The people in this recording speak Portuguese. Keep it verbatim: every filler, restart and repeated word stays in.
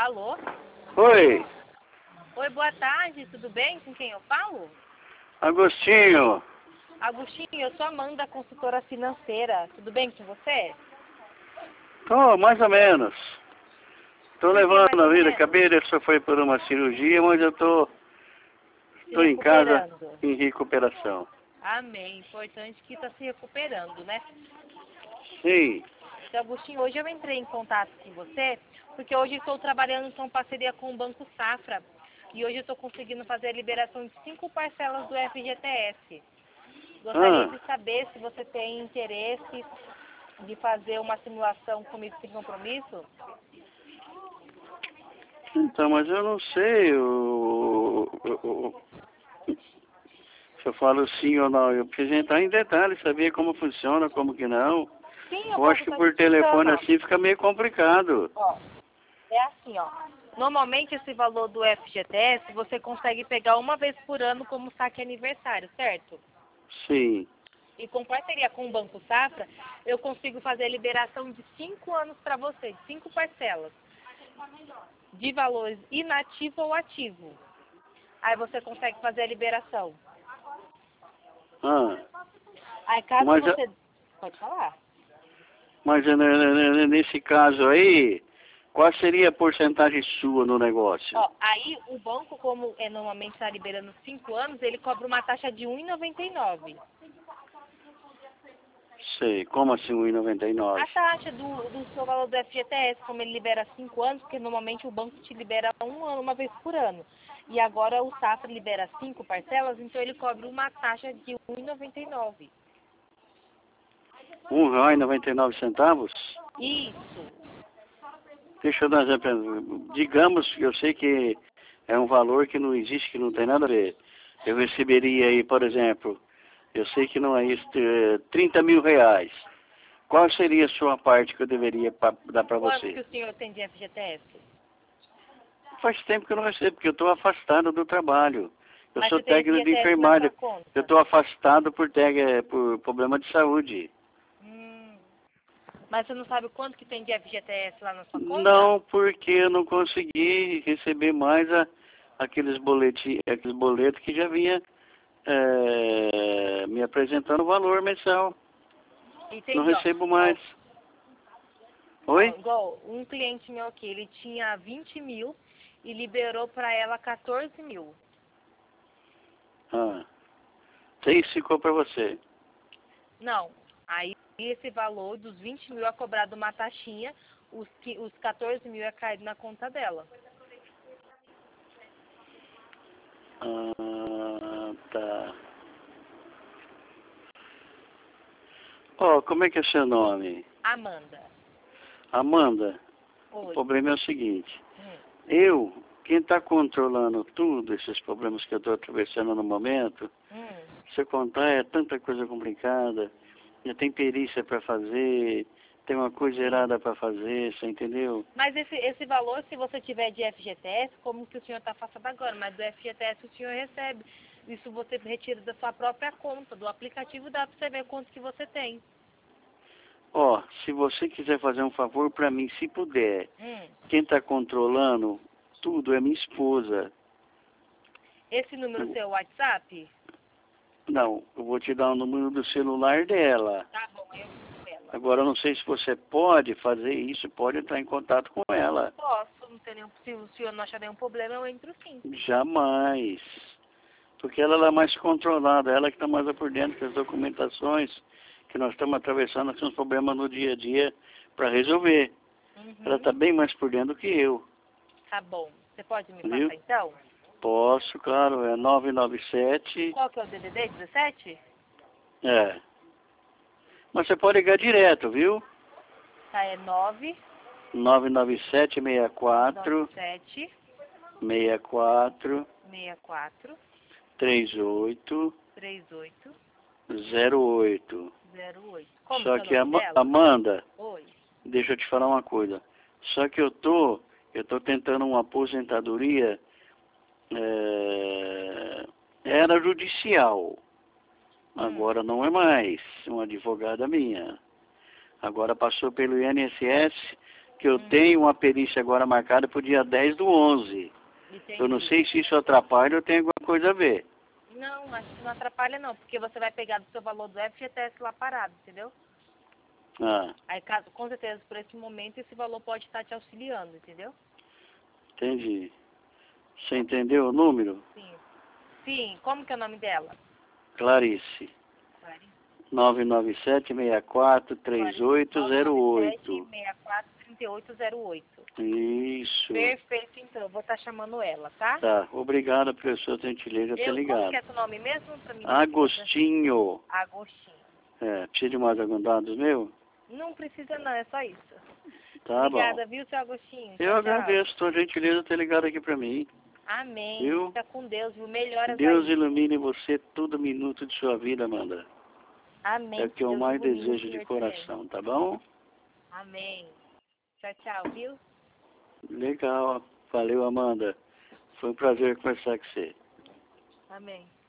Alô? Oi, Oi, boa tarde, tudo bem? Com quem eu falo? Agostinho. Agostinho, eu sou Amanda, consultora financeira. Tudo bem com você? Tô, mais ou menos. Tô Por que levando mais a ou vida. menos? Acabei de sofrer por uma cirurgia, mas eu tô, Se tô em casa recuperando. em recuperação. Amém. Importante que está se recuperando, né? Sim. Então, Agostinho, hoje eu entrei em contato com você, porque hoje estou trabalhando com parceria com o Banco Safra. E hoje eu estou conseguindo fazer a liberação de cinco parcelas do F G T S. Gostaria Ah, de saber se você tem interesse de fazer uma simulação comigo sem compromisso. então, mas eu não sei o, o- o- se eu falo sim ou não. Eu preciso entrar em detalhes, saber como funciona, como que não. Sim, eu Eu posso acho que estar te por telefone explicando. assim fica meio complicado. Ó, é assim, ó. Normalmente esse valor do F G T S você consegue pegar uma vez por ano como saque aniversário, certo? Sim. E com parceria com o Banco Safra, eu consigo fazer a liberação de cinco anos para você, de cinco parcelas, de valores inativo ou ativo. Aí você consegue fazer a liberação. Ah, Aí caso mas, você... Pode falar. mas né, né, né, nesse caso aí, qual seria a porcentagem sua no negócio? Ó, aí o banco, como é, normalmente está liberando cinco anos, ele cobra uma taxa de um real e noventa e nove centavos. Sei, como assim um e noventa e nove? A taxa do, do seu valor do F G T S, como ele libera cinco anos, porque normalmente o banco te libera um ano, uma vez por ano. E agora o Safra libera cinco parcelas, então ele cobra uma taxa de um real e noventa e nove centavos. Um real e noventa e nove centavos? Isso. Deixa eu dar um exemplo. Digamos que eu sei que é um valor que não existe, que não tem nada a ver. Eu receberia aí, por exemplo, eu sei que não é isso, eh, trinta mil reais. Qual seria a sua parte que eu deveria pa- dar para Quanto que você? o senhor tem de F G T S? Faz tempo que eu não recebo, porque eu estou afastado do trabalho. Eu Mas sou você tem técnico de F G T S na sua enfermagem. Eu conta? estou afastado por, teg- por problema de saúde. Hum. Mas você não sabe quanto que tem de F G T S lá na sua conta? Não, porque eu não consegui receber mais a, aqueles boletim, aqueles boletos que já vinha eh, me apresentando o valor mensal. Não Entendi, ó. recebo Ó, mais. ó, Oi? igual um cliente meu aqui, ele tinha vinte mil e liberou para ela quatorze mil. Ah, seis ficou para você. Não, aí esse valor dos vinte mil é cobrado uma taxinha, os, que, os quatorze mil é caído na conta dela. Ah, tá. Ó, como é que é seu nome? Amanda, Amanda, o oi. problema é o seguinte. Hum, Eu, quem está controlando tudo, esses problemas que eu estou atravessando no momento, hum. se eu contar é tanta coisa complicada, já tem perícia para fazer, tem uma coisa Sim. errada para fazer, você entendeu? Mas esse, esse valor, se você tiver de F G T S, como que o senhor está afastado agora, mas do F G T S o senhor recebe. Isso você retira da sua própria conta, do aplicativo, dá para você ver quanto que você tem. Ó, se você quiser fazer um favor para mim, se puder, Hum. quem está controlando tudo é minha esposa. Esse número Eu- seu é o WhatsApp? não, eu vou te dar o número do celular dela. Tá bom, eu vou com ela. Agora, eu não sei se você pode fazer isso, pode entrar em contato com ela. Posso, não tem nenhum, se o senhor não achar nenhum problema, eu entro sim. Jamais. Porque ela é mais controlada, ela que está mais por dentro das documentações que nós estamos atravessando, que são os problemas no dia a dia para resolver. Ela Uhum. está bem mais por dentro do que eu, Tá bom. Você pode me viu? passar então? Posso, claro, é nove nove sete, Qual que é o D D D? dezessete? é. Mas você pode ligar direto, viu? Tá, é nove nove nove sete seis quatro, nove sete seis quatro, seis quatro três oito três oito zero oito. zero oito. Como Só que é o que, nome Ama- dela? Amanda, Oi. deixa eu te falar uma coisa. Só que eu tô, eu tô tentando uma aposentadoria, é, era judicial. Hum. Agora não é mais, uma advogada minha. Agora passou pelo I N S S, que eu Hum. tenho uma perícia agora marcada para o dia dez do onze. Entendi. Eu não sei se isso atrapalha ou tem alguma coisa a ver. Não, acho que não atrapalha não, porque você vai pegar do seu valor do F G T S lá parado, entendeu? Ah, Aí, caso, com certeza, por esse momento, esse valor pode estar te auxiliando, entendeu? entendi. Você entendeu o número? Sim. Sim, como que é o nome dela? Clarice. Clarice. nove nove sete, seis quatro, três oito zero oito. seis quatro, três oito zero oito. Isso. Perfeito, então. Eu vou estar chamando ela, tá? Tá. Obrigado pela sua gentileza ter Eu, como ligado. que é seu nome mesmo? Pra mim Agostinho. Agostinho. É, precisa de mais algum dados meu? Não precisa não, é só isso. Tá Obrigada, bom. viu, seu Agostinho? Eu Tchau, agradeço a sua gentileza ter ligado aqui pra mim. tchau. Amém. Viu? Fica com Deus, viu? Melhoras Deus aí. ilumine você todo minuto de sua vida, Amanda. Amém. É o que eu Deus mais ilumine o desejo de Senhor coração, tá bom? também. Amém. Tchau, tchau, viu? Legal. Valeu, Amanda. Foi um prazer conversar com você. Amém.